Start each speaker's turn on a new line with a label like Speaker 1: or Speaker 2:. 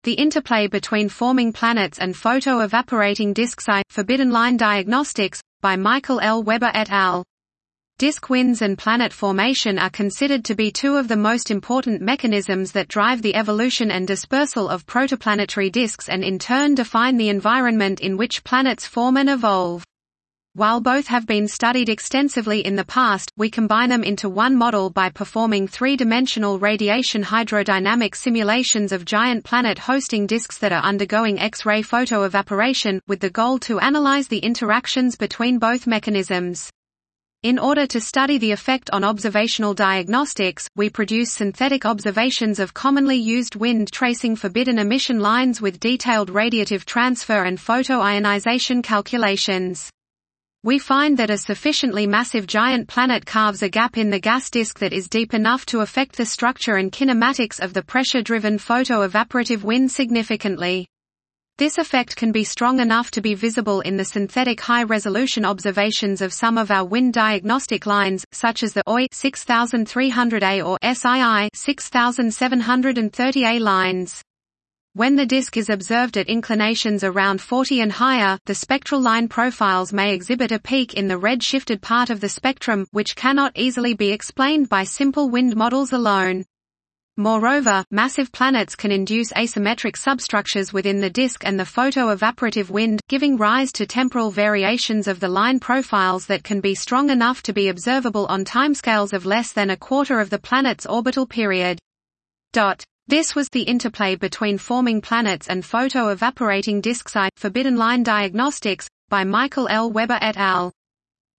Speaker 1: The interplay between forming planets and photo-evaporating disks. Forbidden Line Diagnostics, by Michael L. Weber et al. Disk winds and planet formation are considered to be two of the most important mechanisms that drive the evolution and dispersal of protoplanetary disks and in turn define the environment in which planets form and evolve. While both have been studied extensively in the past, we combine them into one model by performing three-dimensional radiation hydrodynamic simulations of giant planet-hosting disks that are undergoing X-ray photoevaporation, with the goal to analyze the interactions between both mechanisms. In order to study the effect on observational diagnostics, we produce synthetic observations of commonly used wind tracing forbidden emission lines with detailed radiative transfer and photoionization calculations. We find that a sufficiently massive giant planet carves a gap in the gas disk that is deep enough to affect the structure and kinematics of the pressure-driven photoevaporative wind significantly. This effect can be strong enough to be visible in the synthetic high-resolution observations of some of our wind diagnostic lines, such as the OI 6300A or SII 6730A lines. When the disk is observed at inclinations around 40 and higher, the spectral line profiles may exhibit a peak in the red-shifted part of the spectrum, which cannot easily be explained by simple wind models alone. Moreover, massive planets can induce asymmetric substructures within the disk and the photoevaporative wind, giving rise to temporal variations of the line profiles that can be strong enough to be observable on timescales of less than a quarter of the planet's orbital period. This was the interplay between forming planets and photo-evaporating disks. Forbidden Line Diagnostics, by Michael L. Weber et al.